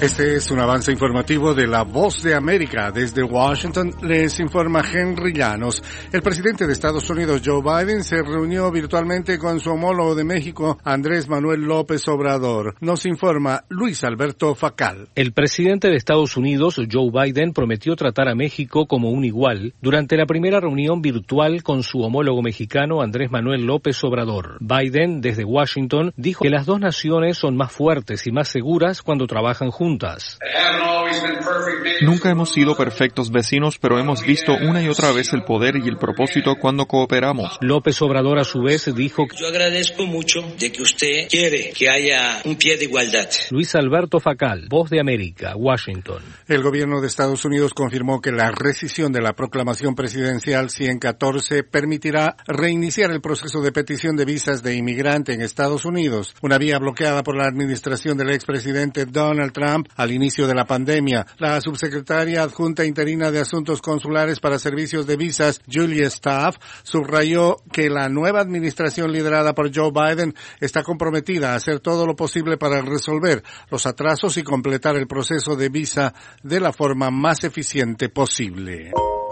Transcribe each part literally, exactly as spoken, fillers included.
Este es un avance informativo de La Voz de América. Desde Washington les informa Henry Llanos. El presidente de Estados Unidos, Joe Biden, se reunió virtualmente con su homólogo de México, Andrés Manuel López Obrador. Nos informa Luis Alberto Facal. El presidente de Estados Unidos, Joe Biden, prometió tratar a México como un igual durante la primera reunión virtual con su homólogo mexicano, Andrés Manuel López Obrador. Biden, desde Washington, dijo que las dos naciones son más fuertes y más seguras cuando trabajan juntas. Nunca hemos sido perfectos vecinos, pero hemos visto una y otra vez el poder y el propósito cuando cooperamos. López Obrador, a su vez, dijo que yo agradezco mucho de que usted quiere que haya un pie de igualdad. Luis Alberto Facal, Voz de América, Washington. El gobierno de Estados Unidos confirmó que la rescisión de la proclamación presidencial ciento catorce permitirá reiniciar el proceso de petición de visas de inmigrante en Estados Unidos, una vía bloqueada por la administración del expresidente Donald Trump al inicio de la pandemia. La subsecretaria adjunta interina de Asuntos Consulares para Servicios de Visas, Julia Staff, subrayó que la nueva administración liderada por Joe Biden está comprometida a hacer todo lo posible para resolver los atrasos y completar el proceso de visa de la forma más eficiente posible.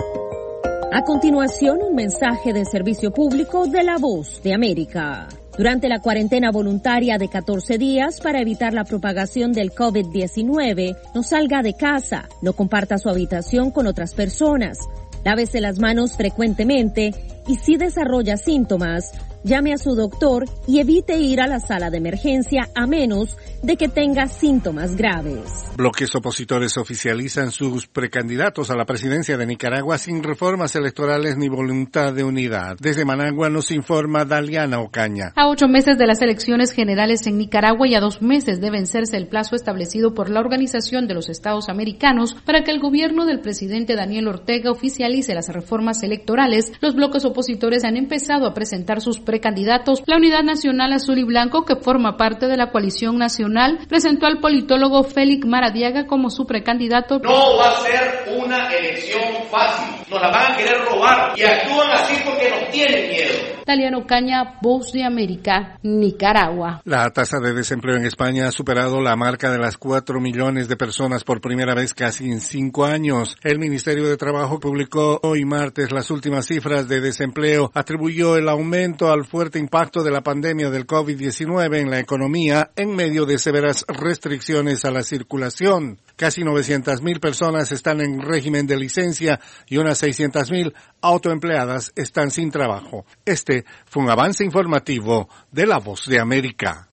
A continuación, un mensaje de servicio público de La Voz de América. Durante la cuarentena voluntaria de catorce días para evitar la propagación del COVID diecinueve, no salga de casa, no comparta su habitación con otras personas, lávese las manos frecuentemente y si desarrolla síntomas, llame a su doctor y evite ir a la sala de emergencia a menos de que tenga síntomas graves. Bloques opositores oficializan sus precandidatos a la presidencia de Nicaragua sin reformas electorales ni voluntad de unidad. Desde Managua nos informa Daliana Ocaña. A ocho meses de las elecciones generales en Nicaragua y a dos meses de vencerse el plazo establecido por la Organización de los Estados Americanos para que el gobierno del presidente Daniel Ortega oficialice las reformas electorales, los bloques opositores han empezado a presentar sus precandidatos. La Unidad Nacional Azul y Blanco, que forma parte de la coalición nacional, presentó al politólogo Félix Maradiaga como su precandidato. No va a ser una elección fácil, nos la van a querer robar y actúan así porque nos tienen miedo. Daliana Caña, Voz de América, Nicaragua. La tasa de desempleo en España ha superado la marca de las cuatro millones de personas por primera vez casi en cinco años. El Ministerio de Trabajo publicó hoy martes las últimas cifras de desempleo, atribuyó el aumento al fuerte impacto de la pandemia del COVID diecinueve en la economía en medio de severas restricciones a la circulación. Casi novecientas mil personas están en régimen de licencia y unas seiscientas mil autoempleadas están sin trabajo. Este fue un avance informativo de La Voz de América.